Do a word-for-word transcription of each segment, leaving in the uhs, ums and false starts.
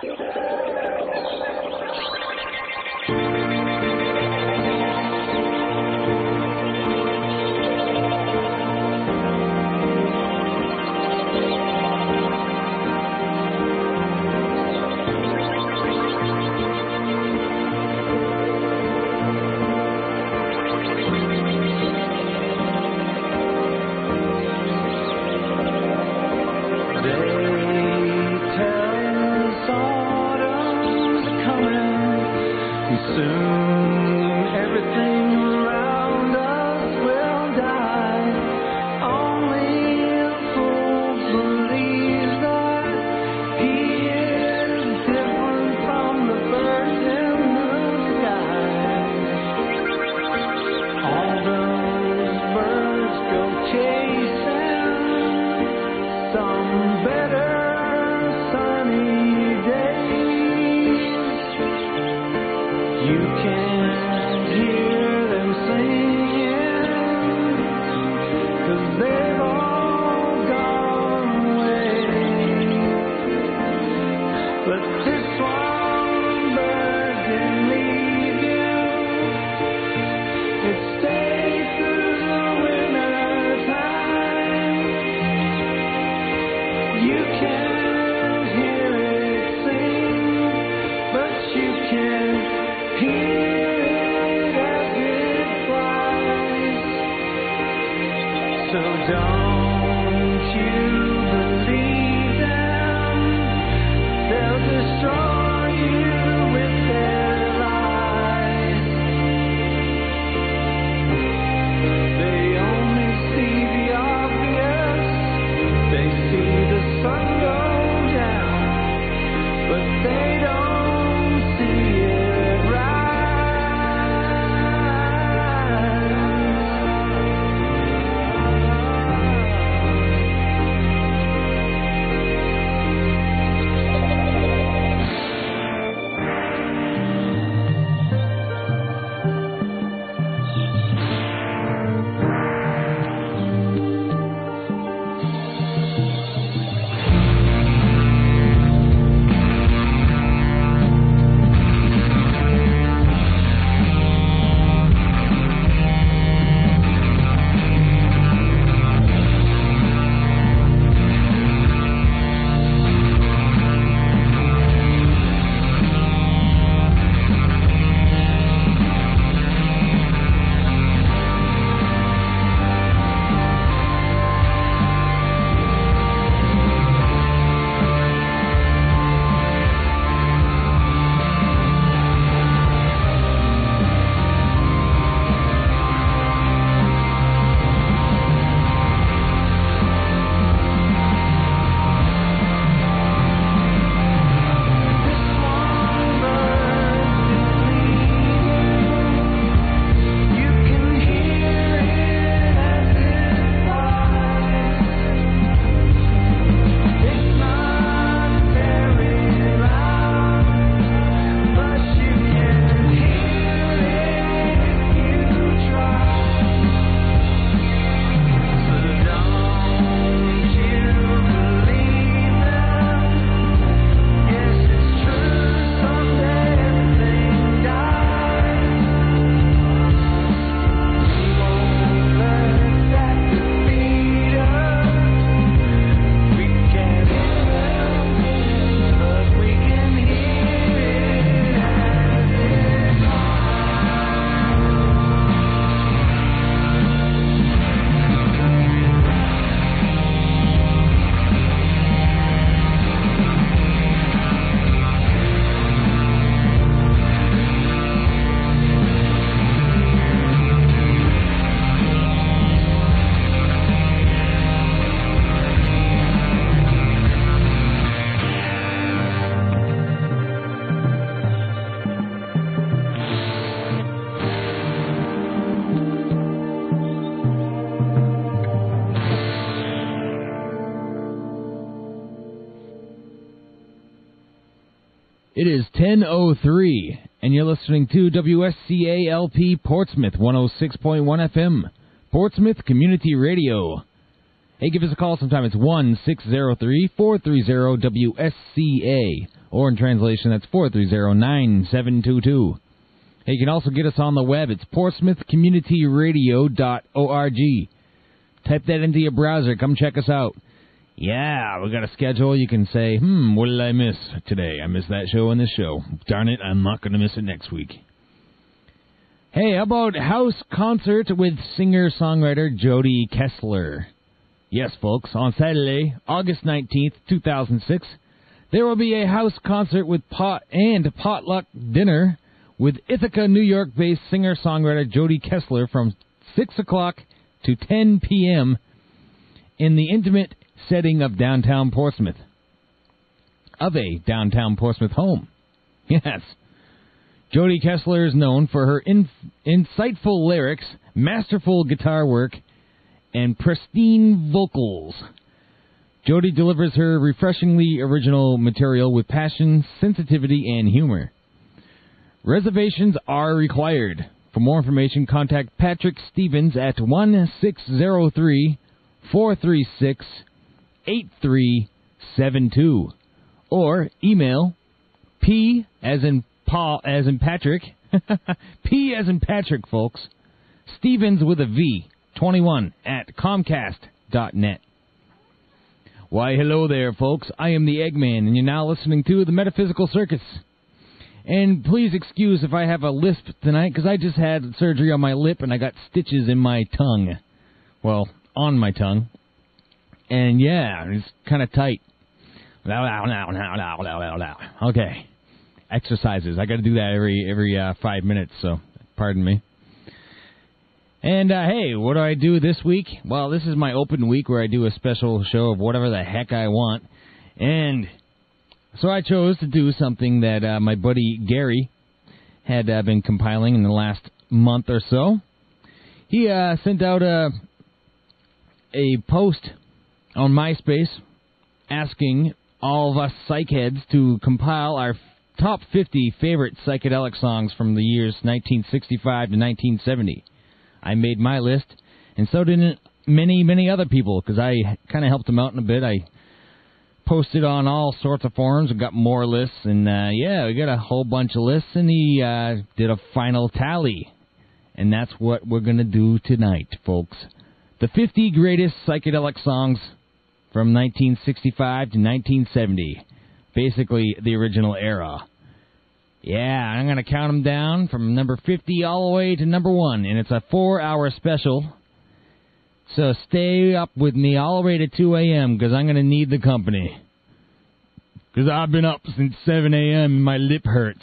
It is ten oh three, and you're listening to W S C A L P Portsmouth one oh six point one F M, Portsmouth Community Radio. Hey, give us a call sometime. It's one six zero three, four three zero, W S C A. Or in translation, that's four three zero, nine seven two two. Hey, you can also get us on the web. It's portsmouth community radio dot org. Type that into your browser. Come check us out. Yeah, we got a schedule. You can say, hmm, what did I miss today? I missed that show and this show. Darn it, I'm not going to miss it next week. Hey, how about house concert with singer-songwriter Jody Kessler? Yes, folks, on Saturday, August nineteenth, two thousand six, there will be a house concert with pot and potluck dinner with Ithaca, New York-based singer-songwriter Jody Kessler from six o'clock to ten p.m. in the intimate setting of downtown Portsmouth. Of a downtown Portsmouth home. Yes. Jody Kessler is known for her in, insightful lyrics, masterful guitar work, and pristine vocals. Jody delivers her refreshingly original material with passion, sensitivity, and humor. Reservations are required. For more information, contact Patrick Stevens at one six zero three, four three six, eight three seven two or email P as in Paul as in Patrick, P as in Patrick, folks, Stevens with a V, twenty-one at comcast dot net. Why, hello there, folks. I am the Eggman, and you're now listening to the Metaphysical Circus. And please excuse if I have a lisp tonight, because I just had surgery on my lip, and I got stitches in my tongue. Well, on my tongue. And yeah, it's kind of tight. Okay. Exercises. I got to do that every every uh, five minutes, so pardon me. And, uh, hey, what do I do this week? Well, this is my open week where I do a special show of whatever the heck I want. And so I chose to do something that uh, my buddy Gary had uh, been compiling in the last month or so. He uh, sent out a, a post on MySpace asking all of us psych heads to compile our top fifty favorite psychedelic songs from the years nineteen sixty-five to nineteen seventy. I made my list, and so did many, many other people, because I kind of helped him out in a bit. I posted on all sorts of forums and got more lists, and uh, yeah, we got a whole bunch of lists, and he uh, did a final tally. And that's what we're going to do tonight, folks. The fifty greatest psychedelic songs from nineteen sixty-five to nineteen seventy. Basically, the original era. Yeah, I'm going to count them down from number fifty all the way to number one, and it's a four-hour special. So stay up with me all the way to two a.m., because I'm going to need the company. Because I've been up since seven a.m. and my lip hurts.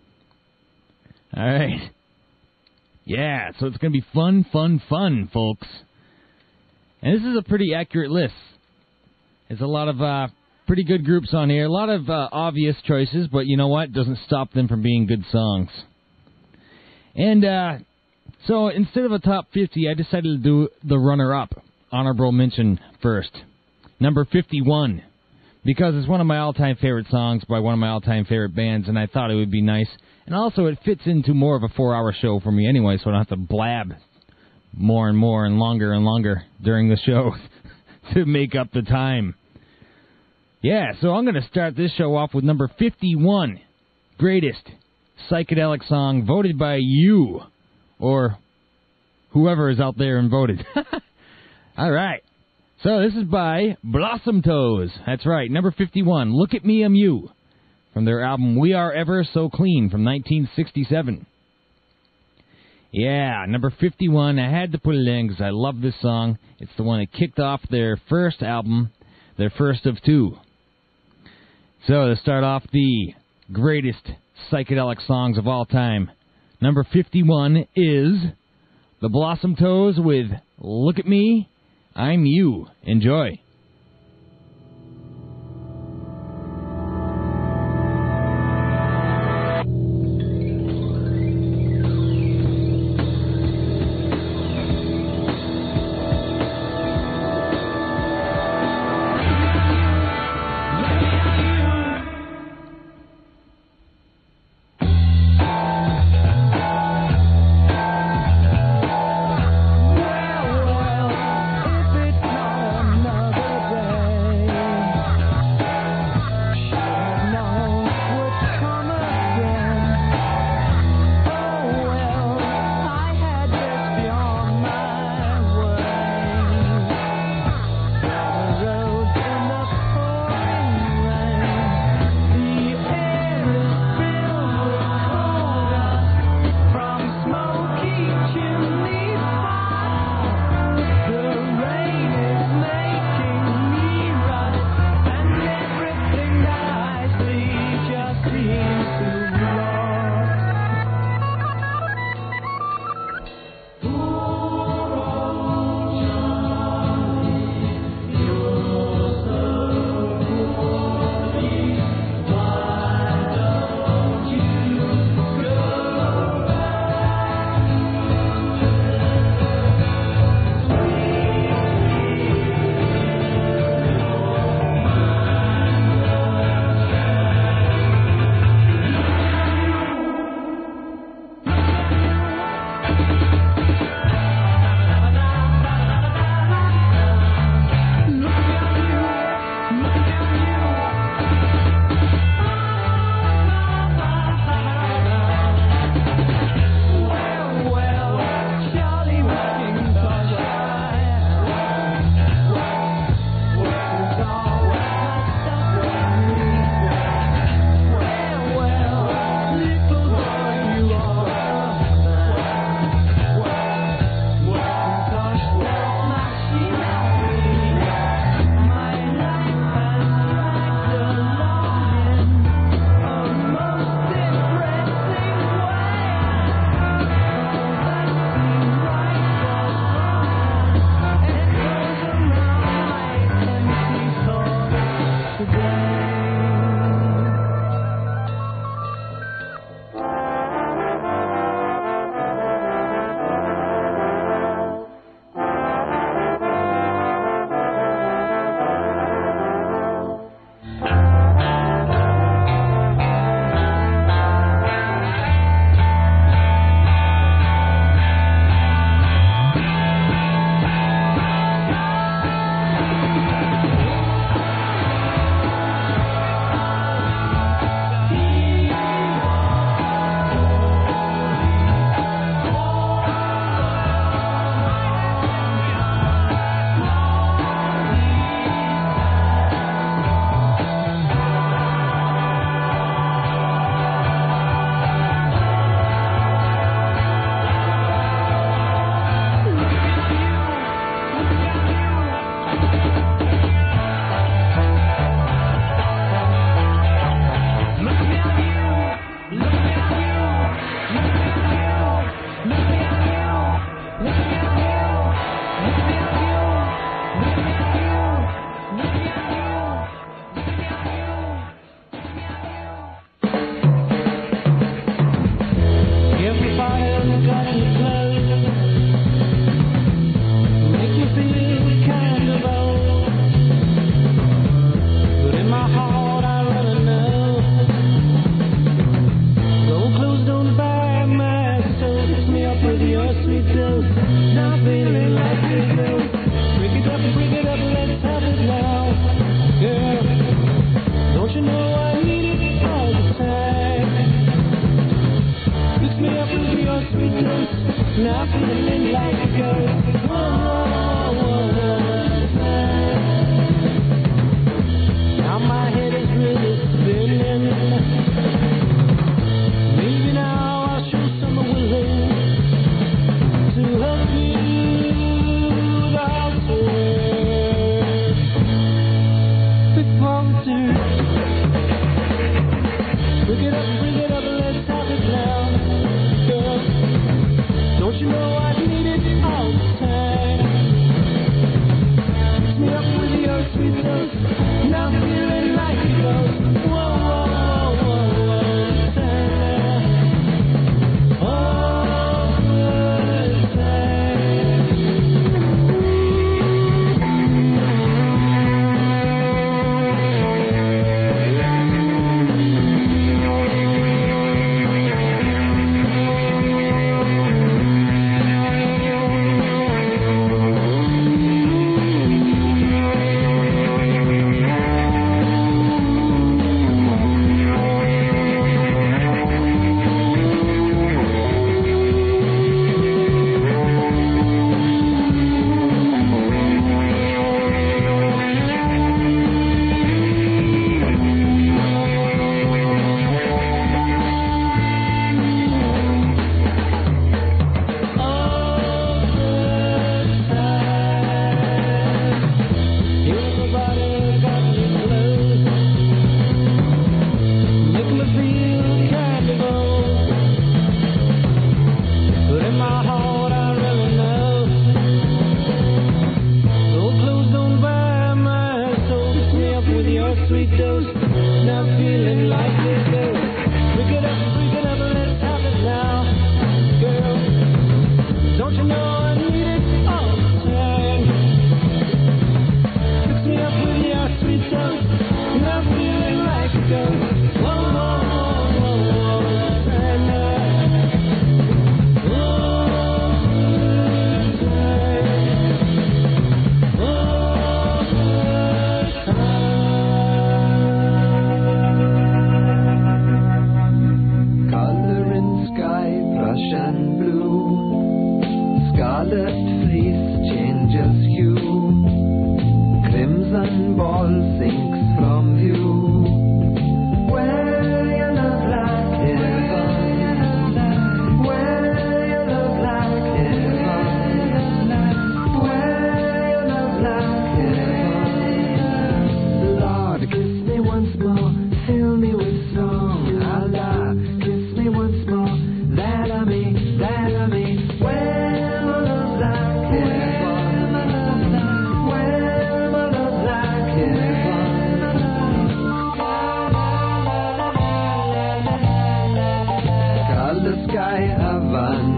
All right. Yeah, so it's going to be fun, fun, fun, folks. And this is a pretty accurate list. There's a lot of uh, pretty good groups on here. A lot of uh, obvious choices, but you know what? Doesn't stop them from being good songs. And uh, so instead of a top fifty, I decided to do the runner-up. Honorable mention first. Number fifty-one. Because it's one of my all-time favorite songs by one of my all-time favorite bands, and I thought it would be nice. And also it fits into more of a four-hour show for me anyway, so I don't have to blab more and more and longer and longer during the show to make up the time. Yeah, so I'm going to start this show off with number fifty-one. Greatest psychedelic song voted by you, or whoever is out there and voted. All right. So this is by Blossom Toes. That's right, number fifty-one, Look at Me, I'm You, from their album We Are Ever So Clean from nineteen sixty-seven. Yeah, number fifty-one, I had to put it in because I love this song. It's the one that kicked off their first album, their first of two. So to start off the greatest psychedelic songs of all time, number fifty-one is the Blossom Toes with Look at Me, I'm You. Enjoy. Well, well, if it's not enough.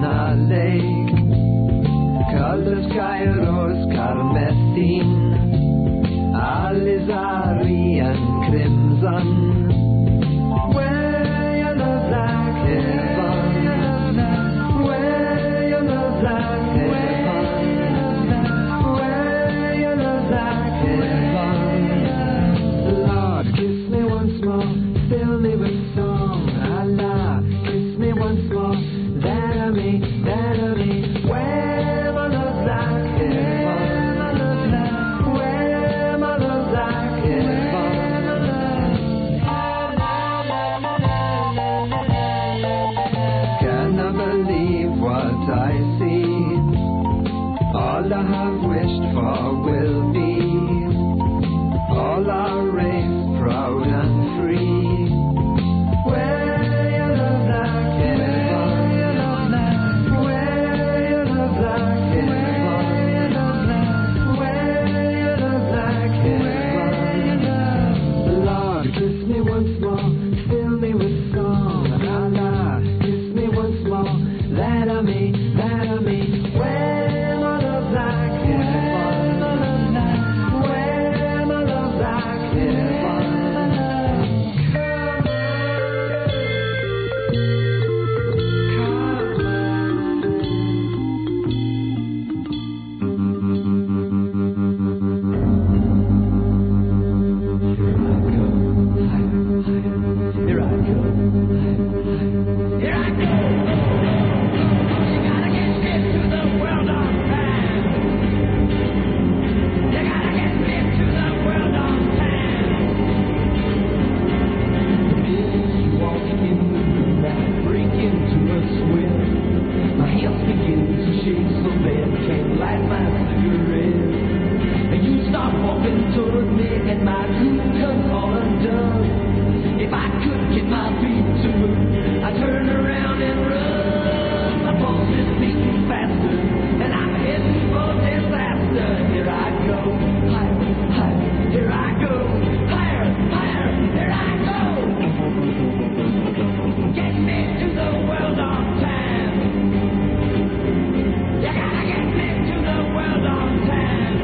a lake. Colors Kairos Carmethine, Alizari and Crimson. Where you love like heaven, where you love like heaven, where you love like heaven. Lord, kiss me once more, fill me with song. Allah, kiss me once more, that I may, that I may. Where my love like heaven, where my love like heaven. Cannot believe what I see. All I have wished for will be. All our race proud and free. Where you love like heaven, where you love like heaven, where you love like heaven. Lord, kiss me once more, fill me with song. Allah, kiss me once more, that I may, that I may. Where my love like heaven, where my love like heaven. Here I go, here I go. You gotta get into the world on time. You gotta get into the world on time. You walk in the room, I break into a swim. My hands begin to shake so bad I can't light my cigarette. And you start walking toward me and my groove comes all undone. If I could get my feet to it, I turn around and run. My pulse is beating faster, and I'm heading for disaster. Here I go, higher, higher. Here I go, higher, higher. Here I go. Get me to the world on time. You gotta get me to the world on time.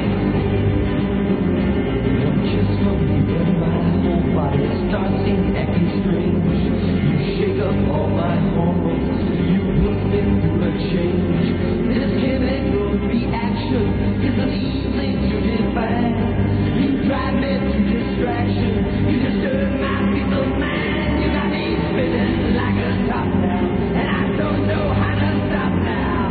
Don't just hold me when my whole body starts acting strange. You shake up all my hormones. You put me through a change. This chemical reaction is an easy to define. You drive me to distraction. You disturb my peace of mind. You got me spinning like a top now, and I don't know how to stop now.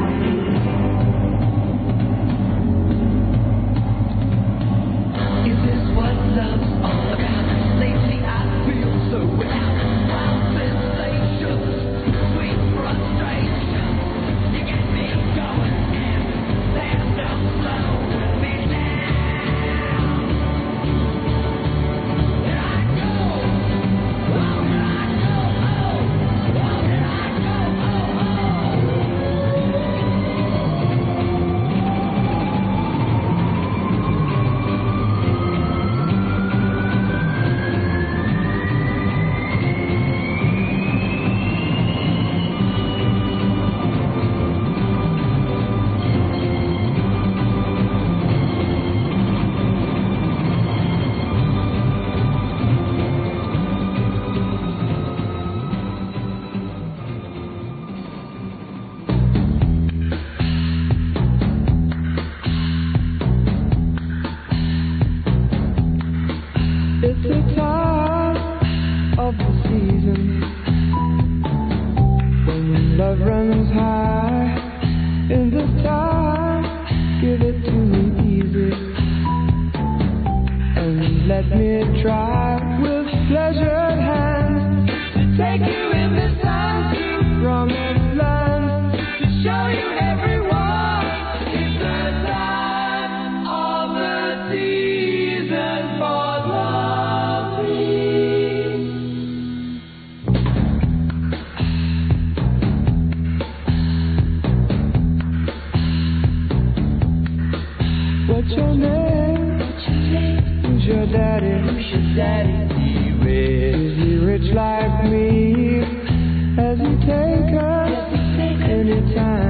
Is this what love's all about? Lately I feel so without wild sensations, sweet frustration. You get me going and there's no slowing me down. Here I go, oh, here I go, oh, oh, here I go, oh, it's the time of the season when love runs high. In the time, give it to me easy and let me try with pleasured hands to take you in this time to promised land, to show you everyone. It's the time of the season for loving. What's your name? Who's your daddy? Who's your daddy? He rich. Is he rich like me? Has he taken any time?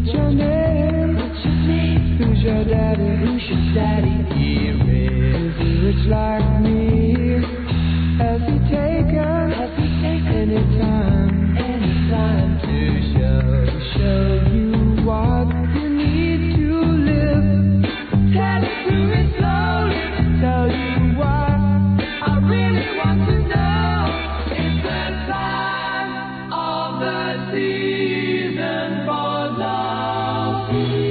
your name? What's your name? Who's your daddy? Who's your daddy? He is he rich like me? Has he taken? Has he taken any time? Any time to show show you what you need to live? Tell it to me slowly. Tell you why I really want to know. It's the time of the season for loving.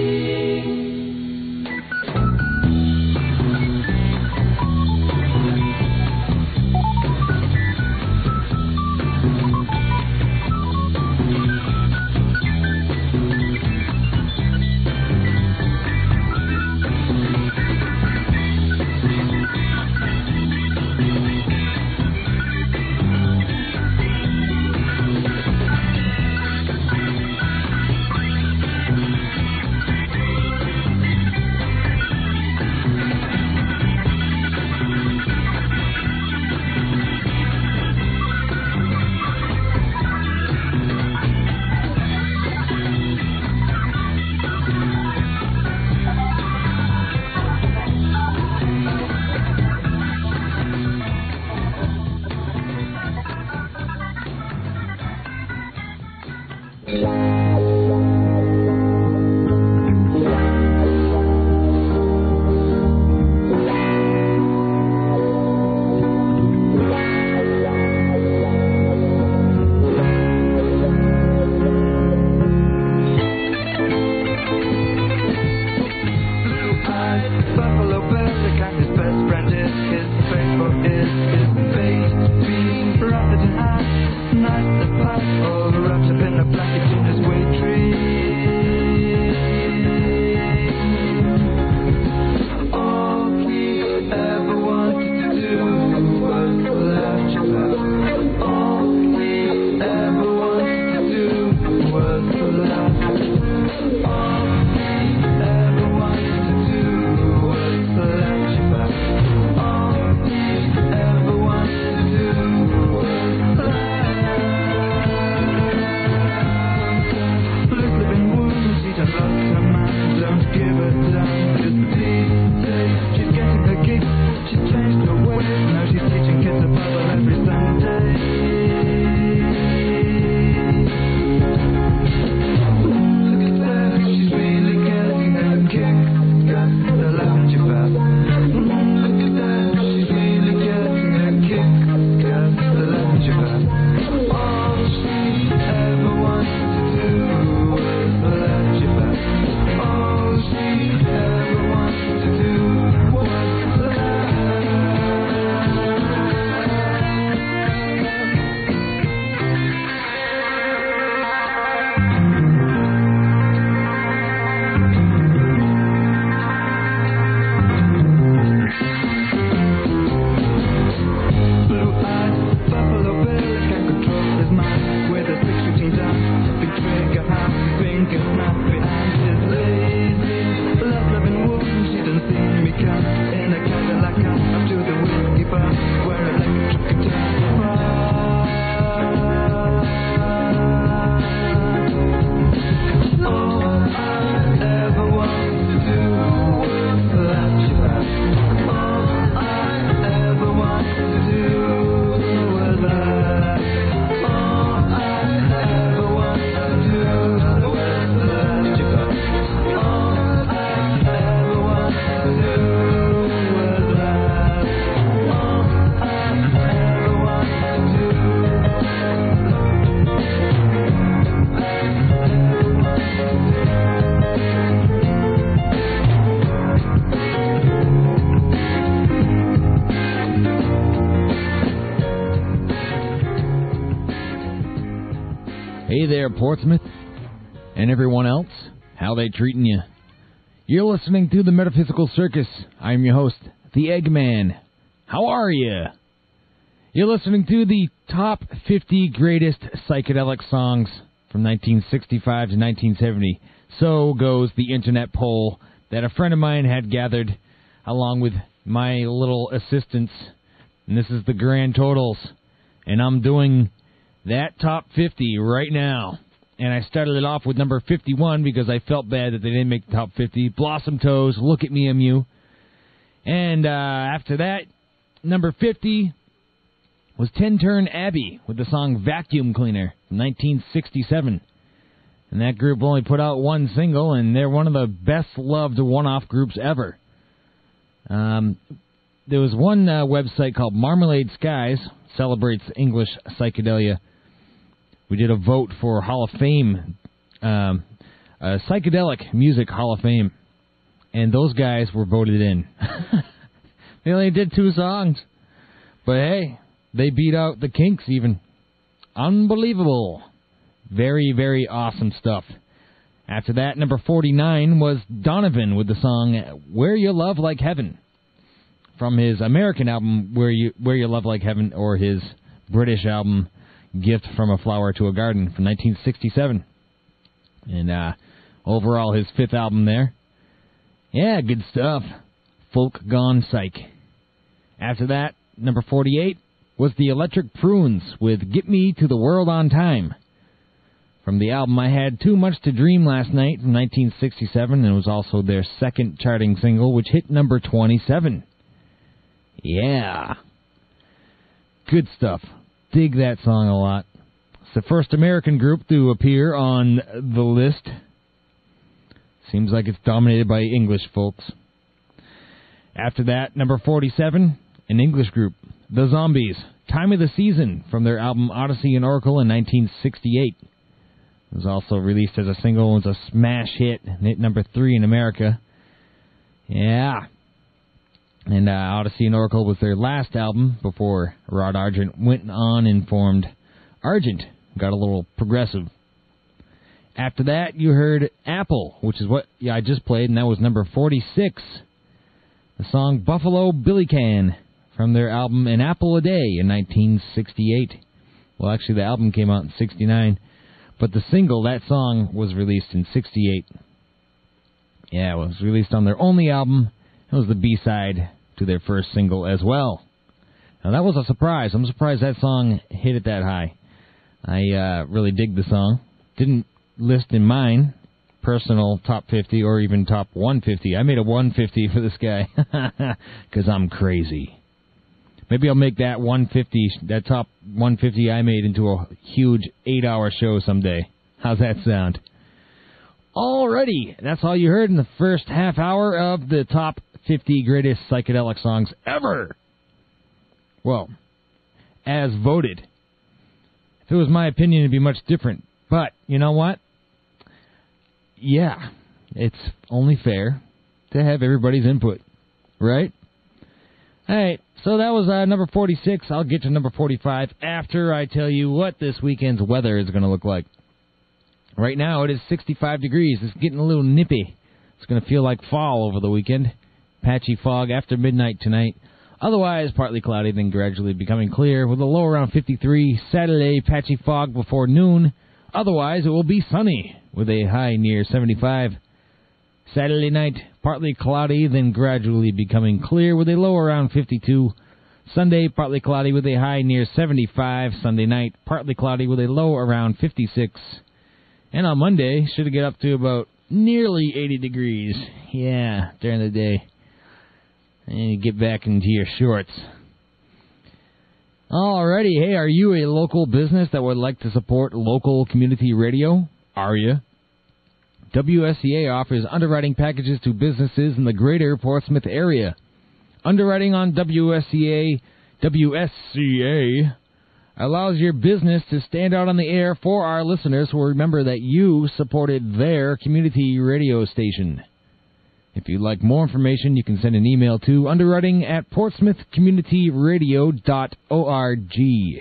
Hey there, Portsmouth, and everyone else. How they treating you? You're listening to the Metaphysical Circus. I'm your host, the Eggman. How are you? You're listening to the top fifty greatest psychedelic songs from nineteen sixty-five to nineteen seventy. So goes the internet poll that a friend of mine had gathered along with my little assistants. And this is the grand totals. And I'm doing that top fifty right now. and I started it off with number fifty-one because I felt bad that they didn't make the top fifty. Blossom Toes, Look at Me, M U. And uh, after that, number fifty was Ten Turn Abbey with the song Vacuum Cleaner from nineteen sixty-seven. And that group only put out one single, and they're one of the best-loved one-off groups ever. Um, there was one uh, website called Marmalade Skies, celebrates English psychedelia. We did a vote for Hall of Fame, um, a psychedelic music Hall of Fame, and those guys were voted in. They only did two songs, but hey, they beat out the Kinks even. Unbelievable. Very, very awesome stuff. After that, number forty-nine was Donovan with the song Where You Love Like Heaven, from his American album Where You Where You Love Like Heaven, or his British album Gift from a Flower to a Garden from nineteen sixty-seven. And uh, overall, his fifth album there. Yeah, good stuff. Folk Gone Psych. After that, number forty-eight was the Electric Prunes with Get Me to the World on Time, from the album I Had Too Much to Dream Last Night from nineteen sixty-seven, and it was also their second charting single, which hit number twenty-seven. Yeah. Good stuff. Dig that song a lot. It's the first American group to appear on the list. Seems like it's dominated by English folks. After that, number forty-seven, an English group, The Zombies, Time of the Season, from their album Odyssey and Oracle in nineteen sixty-eight. It was also released as a single and was a smash hit, and hit number three in America. Yeah. And uh, Odyssey and Oracle was their last album before Rod Argent went on and formed Argent. Got a little progressive. After that, you heard Apple, which is what yeah, I just played, and that was number forty-six. The song Buffalo Billy Can, from their album An Apple a Day in nineteen sixty-eight. Well, actually, the album came out in sixty-nine. But the single, that song, was released in sixty-eight. Yeah, it was released on their only album. It was the B-side to their first single as well. Now, that was a surprise. I'm surprised that song hit it that high. I uh, really dig the song. Didn't list in mine personal top fifty or even top one fifty. I made a one fifty for this guy because I'm crazy. Maybe I'll make that one fifty, that top one fifty I made, into a huge eight-hour show someday. How's that sound? Alrighty, that's all you heard in the first half hour of the top fifty greatest psychedelic songs ever. Well, as voted. If it was my opinion, it'd be much different. But, you know what? Yeah, it's only fair to have everybody's input, right? All right, so that was uh, number forty-six. I'll get to number forty-five after I tell you what this weekend's weather is going to look like. Right now, it is sixty-five degrees. It's getting a little nippy. It's going to feel like fall over the weekend. Patchy fog after midnight tonight. Otherwise, partly cloudy, then gradually becoming clear with a low around fifty-three. Saturday, patchy fog before noon. Otherwise, it will be sunny with a high near seventy-five. Saturday night, partly cloudy, then gradually becoming clear with a low around fifty-two. Sunday, partly cloudy with a high near seventy-five. Sunday night, partly cloudy with a low around fifty-six. And on Monday, should get up to about nearly eighty degrees. Yeah, during the day. And you get back into your shorts. Alrighty, hey, are you a local business that would like to support local community radio? Are you? W S C A offers underwriting packages to businesses in the greater Portsmouth area. Underwriting on W S C A, W S C A allows your business to stand out on the air for our listeners who will remember that you supported their community radio station. If you'd like more information, you can send an email to underwriting at portsmouth community radio dot org.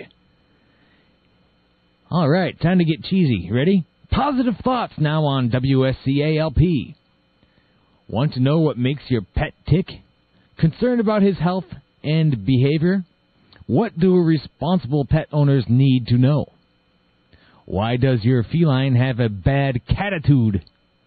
All right, time to get cheesy. Ready? Positive thoughts now on W S C A L P. Want to know what makes your pet tick? Concerned about his health and behavior? What do responsible pet owners need to know? Why does your feline have a bad catitude?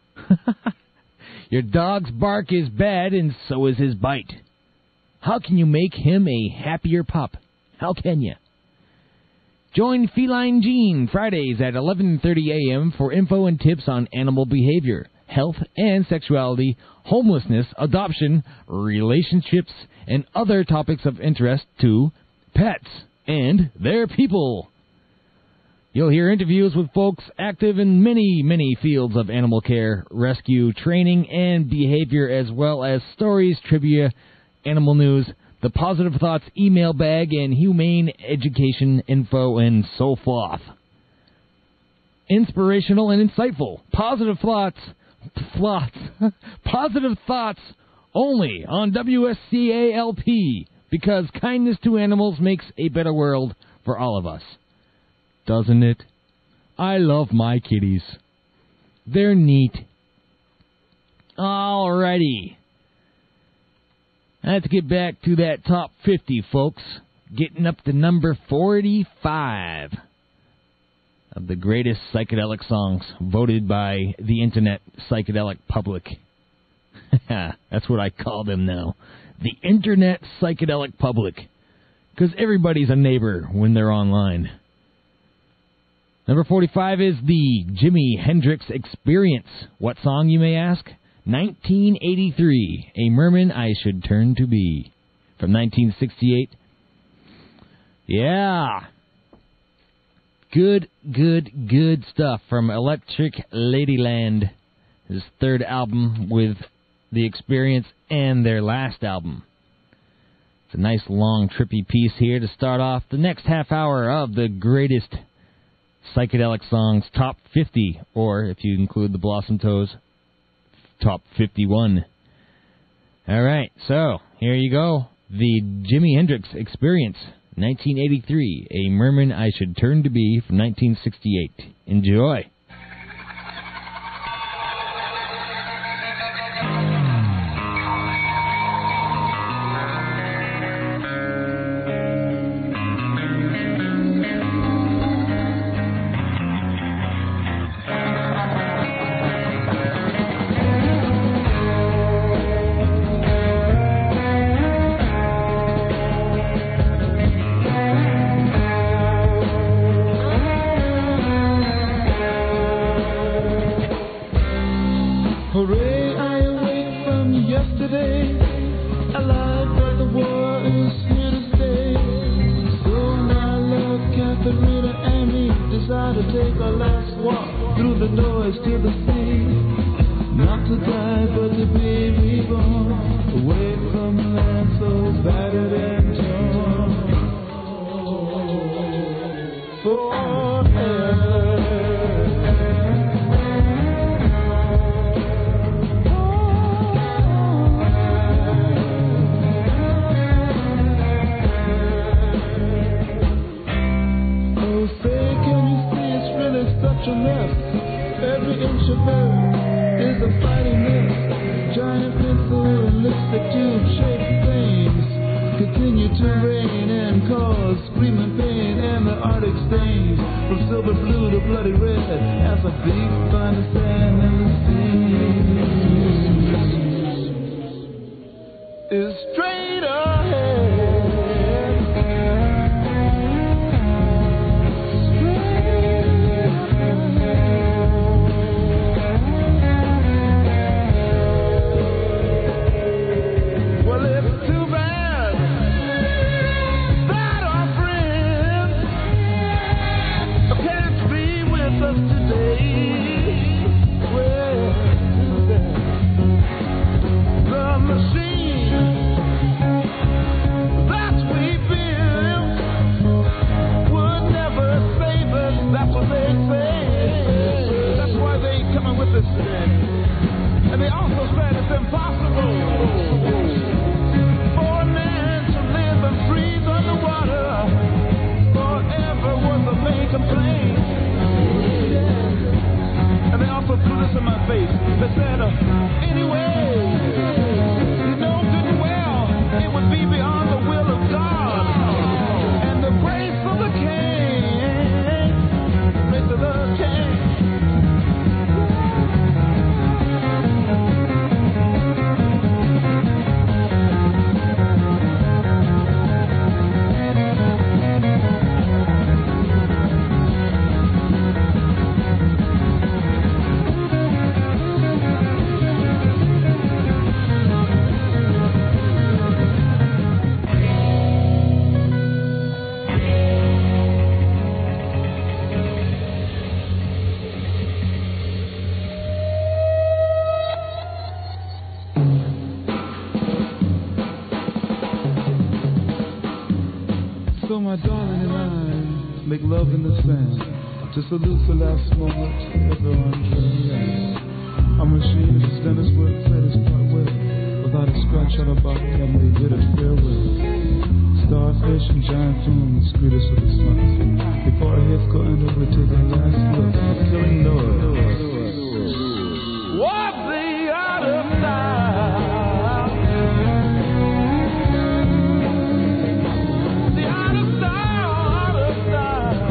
Your dog's bark is bad and so is his bite. How can you make him a happier pup? How can you? Join Feline Gene Fridays at eleven thirty a.m. for info and tips on animal behavior, health and sexuality, homelessness, adoption, relationships, and other topics of interest to pets and their people. You'll hear interviews with folks active in many, many fields of animal care, rescue, training, and behavior, as well as stories, trivia, animal news, the Positive Thoughts email bag, and humane education info, and so forth. Inspirational and insightful. Positive thoughts. Thoughts. Positive thoughts only on W S C A L P, because kindness to animals makes a better world for all of us. Doesn't it? I love my kitties. They're neat. Alrighty. Let's get back to that top fifty, folks. Getting up to number forty-five of the greatest psychedelic songs voted by the Internet Psychedelic Public. That's what I call them now. The Internet Psychedelic Public. Because everybody's a neighbor when they're online. Number forty-five is the Jimi Hendrix Experience. What song, you may ask? nineteen eighty-three, A Merman I Should Turn to Be. From nineteen sixty-eight. Yeah. Good, good, good stuff from Electric Ladyland. His third album with The Experience and their last album. It's a nice long trippy piece here to start off the next half hour of the greatest psychedelic songs top fifty, or if you include the Blossom Toes, top fifty-one. All right, so here you go. The Jimi Hendrix Experience, nineteen eighty-three, A Merman I Should Turn to Be, from nineteen sixty-eight. Enjoy. The machine my darling and I make love in the sand to salute the last moment everyone can. Our machine is Dennis work, played his part well, without a scratch on our back, and we did it farewell. Starfish and giant fumes greet us with a smile. Before our heads go under, we take our last look, killing noise. What the out of style? The out of style, out of style.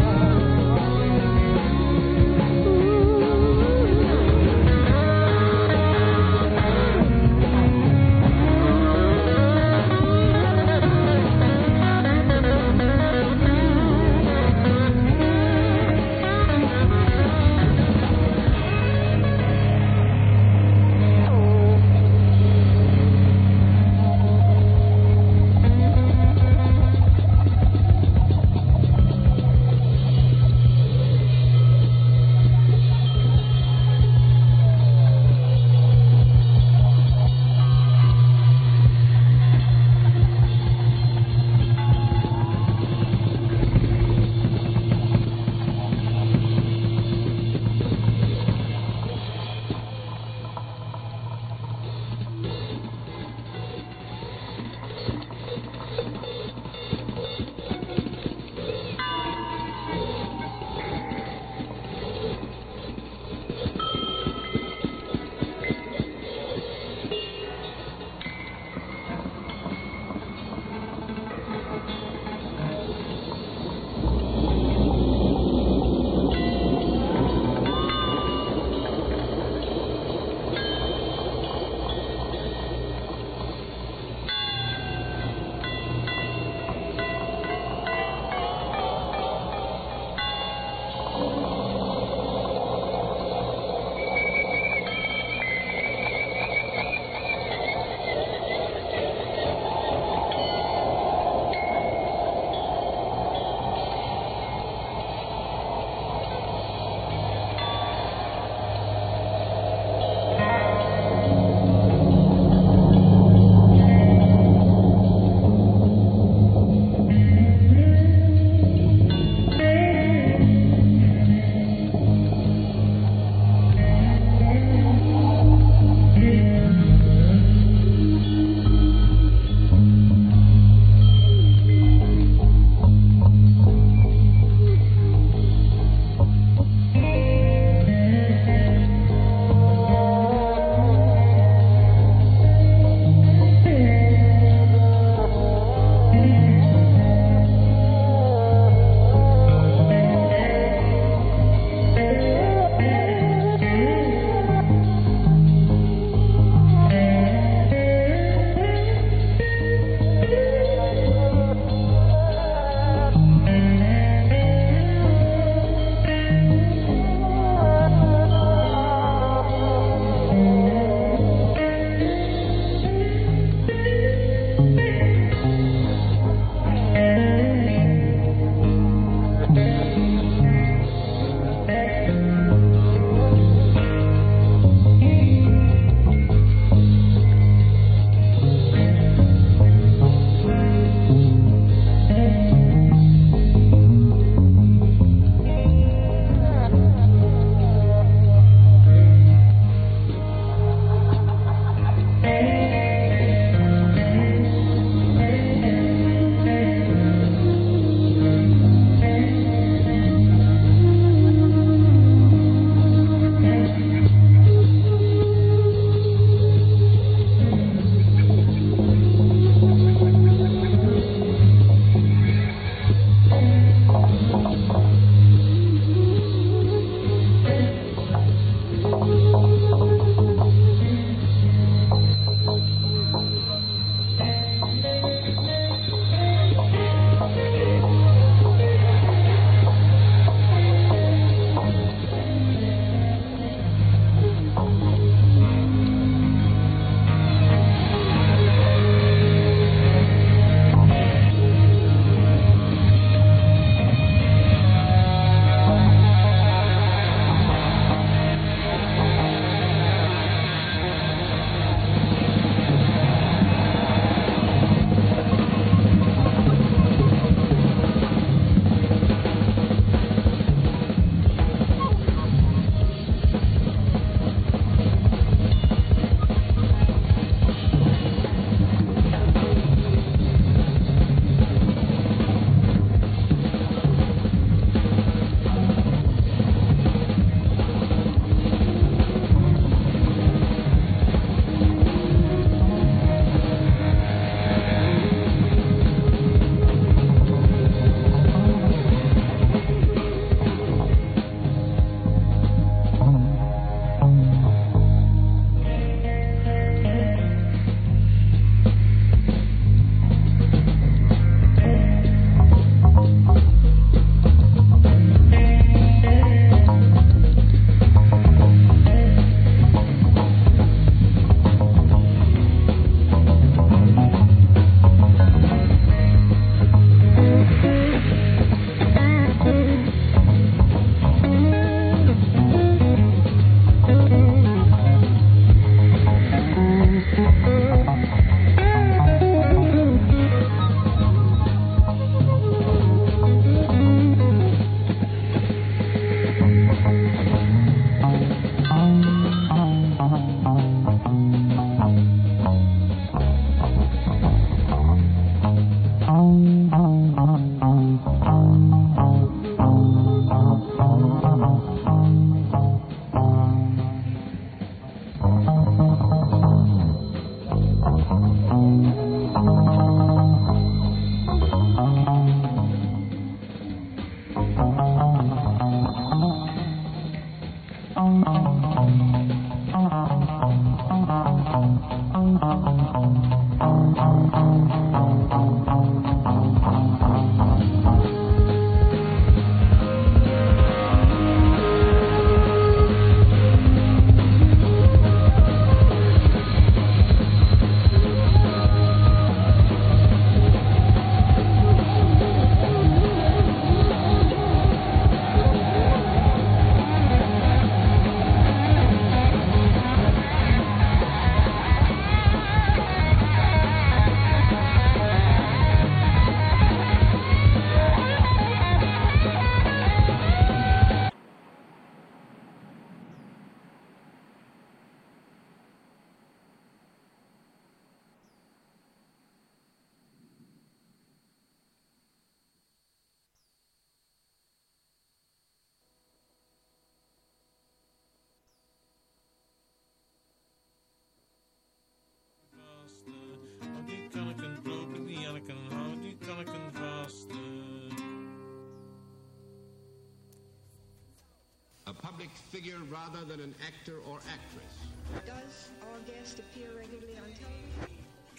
A public figure rather than an actor or actress. Does our guest appear regularly on television?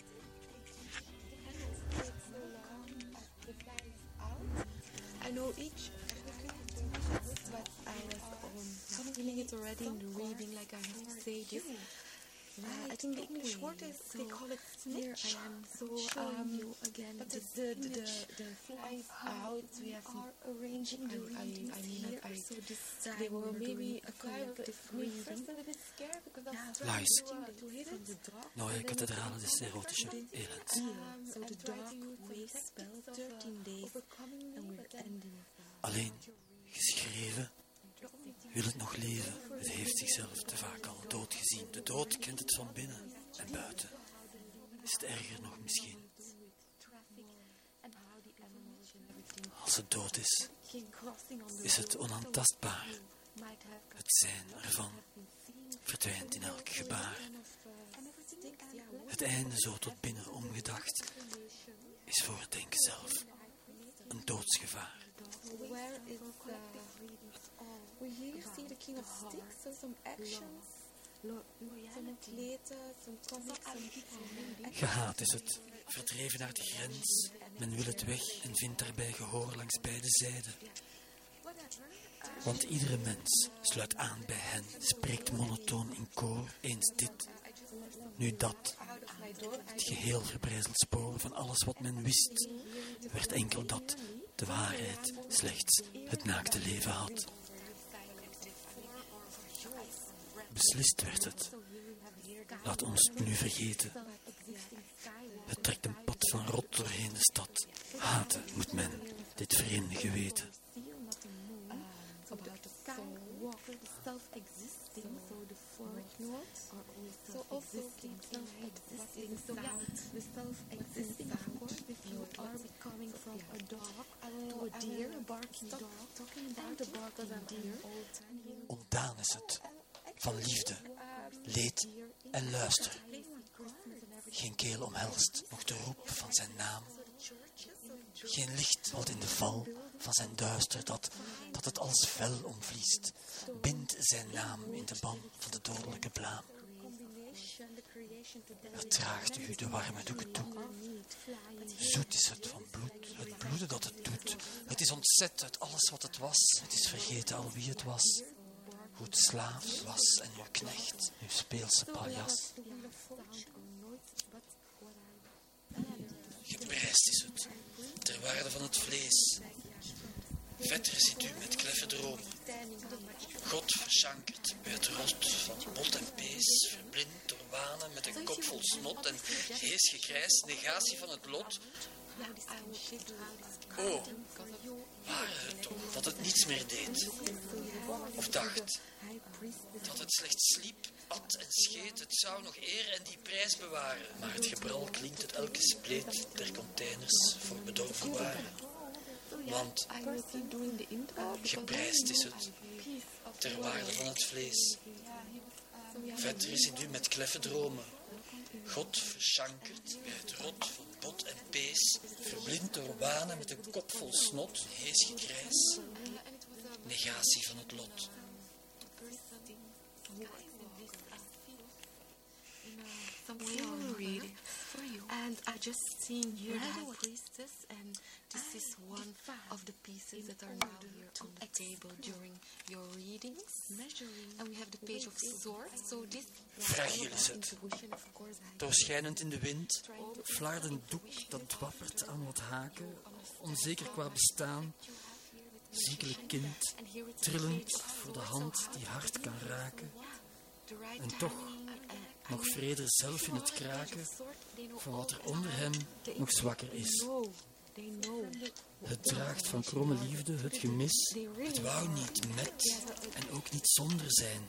I know each but I was um, feeling it already in the reading, like I have to say this. Uh, I think the English word is, so they call it here I am so um, you again but the the, the, the, the flies out we have are arranging the I, I, I mean I, I so this they were maybe a collective reading. Luister, Neue Kathedrale des Erotische Elends. So the dark way spelled thirteen days and we're ending. Alleen, geschreven, wil het nog leven. Het heeft zichzelf te vaak al dood gezien. De dood kent het van binnen en buiten. Is het erger nog misschien? Als het dood is, is het onaantastbaar. Het zijn ervan verdwijnt in elk gebaar. Het einde zo tot binnen omgedacht is voor het denken zelf een doodsgevaar. Where is uh, we here see the King of Sticks, so some actions, some kleten, some comics, some Gehaat is het, verdreven naar de grens. Men wil het weg en vindt daarbij gehoor langs beide zijden. Want iedere mens sluit aan bij hen, spreekt monotoon in koor, eens dit, nu dat. Het geheel verbrijzeld spoor van alles wat men wist, werd enkel dat de waarheid slechts het naakte leven had. Beslist werd het. Laat ons het nu vergeten. Het trekt een pad van rot doorheen de stad. Haten moet men dit vreemde geweten. about the skywalk, self-existing, so the footnotes are also self-existing, self-existing, so yeah, the self-existing, of course, if you are becoming from a dog to a deer, a barking dog, talking about the barking deer. Ontdaan is het, van liefde, leed en luister. Geen keel omhelst, nog de roep van zijn naam. Geen licht valt in de val van zijn duister, dat, dat het als vel omvliest. Bindt zijn naam in de ban van de dodelijke blaam. Er draagt u de warme doeken toe. Zoet is het van bloed, het bloeden dat het doet. Het is ontzet uit alles wat het was. Het is vergeten al wie het was. Hoe het slaaf was en uw knecht, uw speelse paljas. Geprijsd is het, ter waarde van het vlees. Vet residu met kleffe dromen. God verschankerd bij het rot van bot en pees. Verblind door wanen met een kop vol snot en gees gekrijs. Negatie van het lot. Oh, ware het toch dat het niets meer deed? Of dacht dat het slechts sliep, at en scheet. Het zou nog eer en die prijs bewaren. Maar het gebral klinkt uit elke spleet der containers voor bedorven waren. Want geprijsd is het, ter waarde van het vlees. Vet residu met kleffe dromen. God verschankerd bij het rot van bot en pees. Verblind door wanen met een kop vol snot. Hees gekrijs. Negatie van het lot. We will read it for you. And I just seen here the high priestess, and this is one of the pieces that are now here on the table during your readings. And we have the page of swords. So this Fragiel is het, doorschijnend in de wind, flardend doek dat dwappert aan wat haken, onzeker qua bestaan, ziekelijk kind, trillend voor de hand die hard kan raken. En toch nog vreder zelf in het kraken van wat er onder hem nog zwakker is. Het draagt van kromme liefde het gemis. Het wou niet met en ook niet zonder zijn.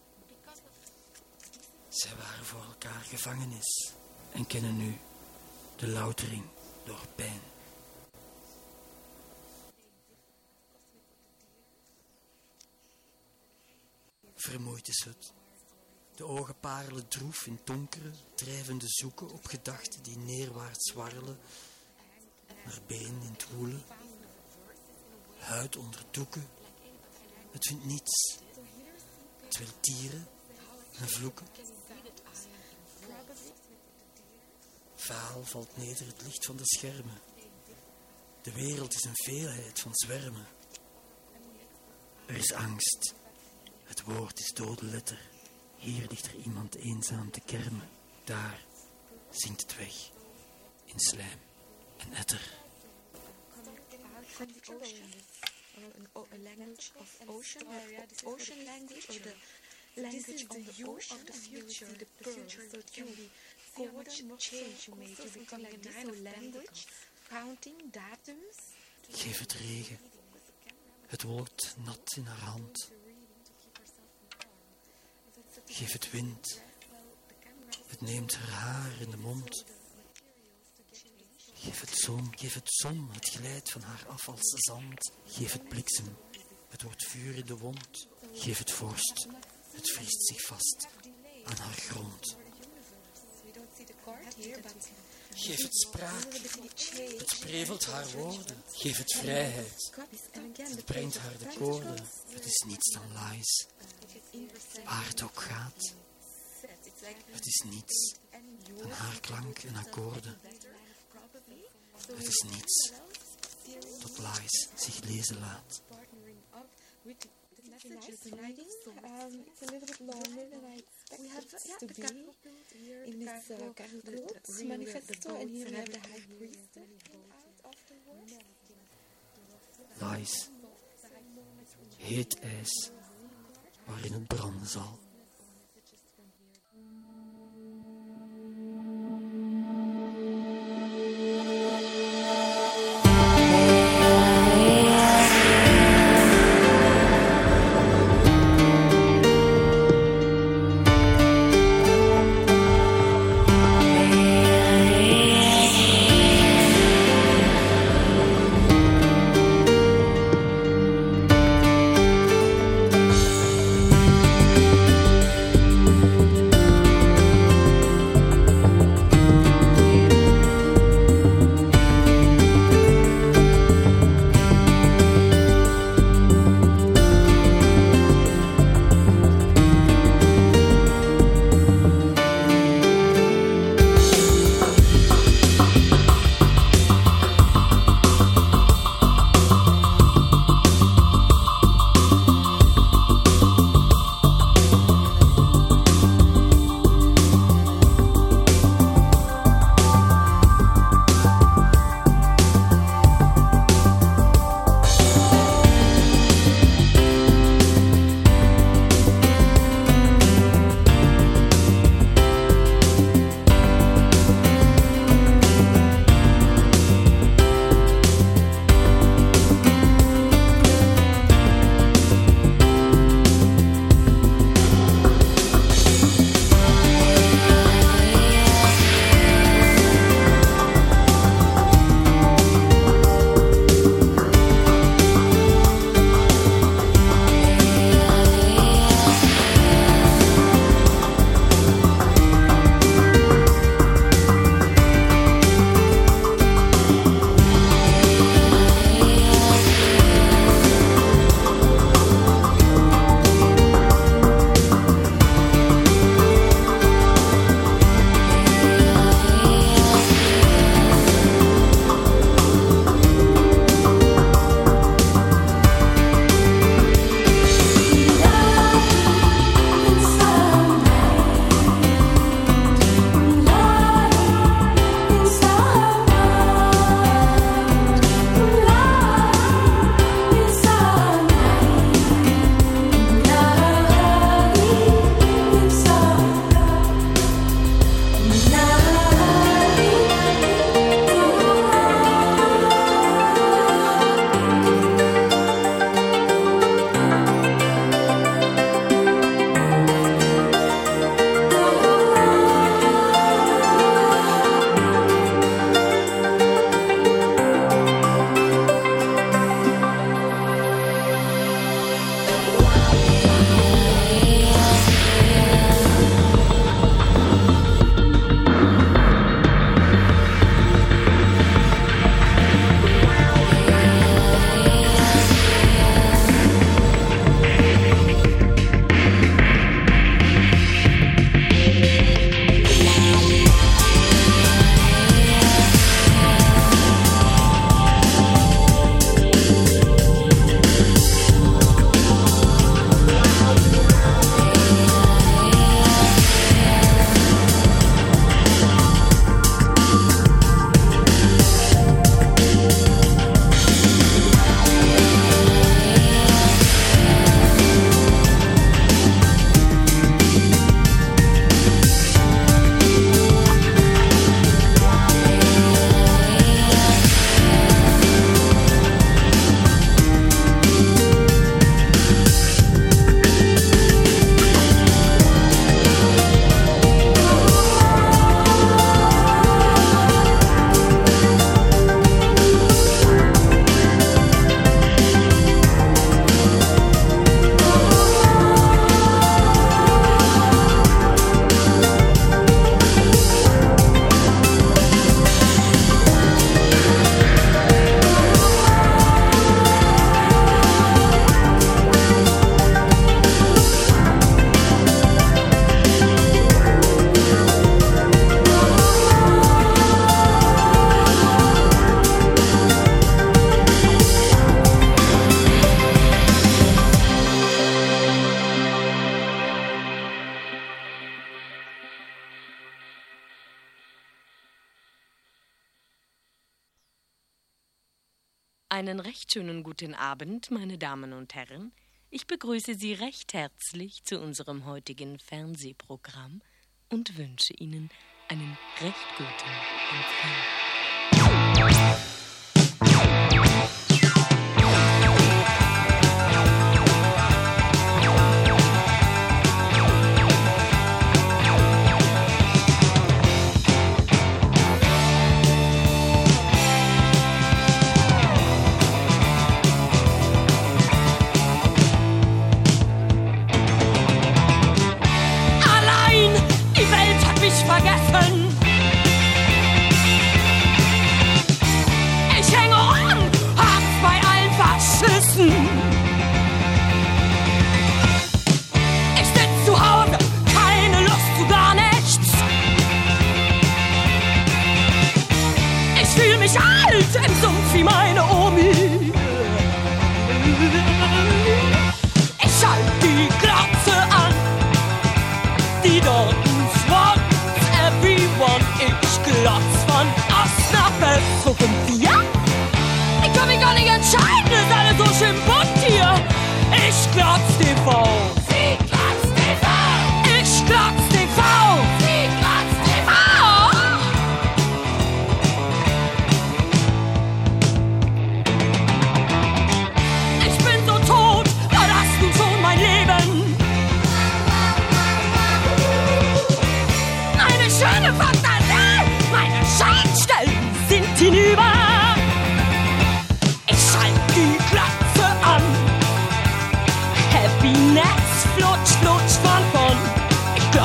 Zij waren voor elkaar gevangenis en kennen nu de loutering door pijn. Vermoeid is het. De ogen parelen droef in donkere, drijvende zoeken op gedachten die neerwaarts warrelen, naar been in het woelen, huid onder doeken. Het vindt niets Het wil tieren en vloeken. Vaal valt neder het licht van de schermen. De wereld is een veelheid van zwermen. Er is angst. Het woord is dode letter. Hier ligt er iemand eenzaam te kermen. Daar zinkt het weg. In slijm en etter. From the ocean, or an, o- a language of ocean, or the ocean language, or the language of the ocean of the future, the future that can be see how much change you made to become like this so language, counting datums. Geef het regen. Het wordt nat in haar hand. Geef het wind. Het neemt haar haar in de mond. Geef het zon, geef het zon, het glijdt van haar af als zand. Geef het bliksem, het wordt vuur in de wond. Geef het vorst, het vriest zich vast aan haar grond. Geef het spraak, het prevelt haar woorden. Geef het vrijheid, het brengt haar de koorden. Het is niets dan lies, waar het ook gaat. Het is niets dan haar klank en akkoorden. Het is niets tot lies zich lezen laat. Um, it's a little bit longer than I expected it to be in this uh, Carlos manifesto, and here we have the high priest coming out afterwards. Lies, heet ijs, waarin het branden zal. Einen recht schönen guten Abend, meine Damen und Herren. Ich begrüße Sie recht herzlich zu unserem heutigen Fernsehprogramm und wünsche Ihnen einen recht guten Empfang. Vergessen. Ich hänge an, hab's bei allen verschissen. Ich sitz zu Hause, keine Lust zu gar nichts. Ich fühl mich alt im Sumpf wie meine Omi. Ich halt die Glotze an, die dort Everyone, ich glotz von Osnabrück bis zu fünf vier. Ich kann mich gar nicht entscheiden, ist alles so schön bunt hier. Ich glotz T V. Sie glotz T V. Ich glotz T V. Sie glotz T V. Ich bin so tot, da hast du schon mein Leben. Schöne Fantasie, meine Schadstellen sind hinüber. Ich schalte die Glotze an, Happiness flutscht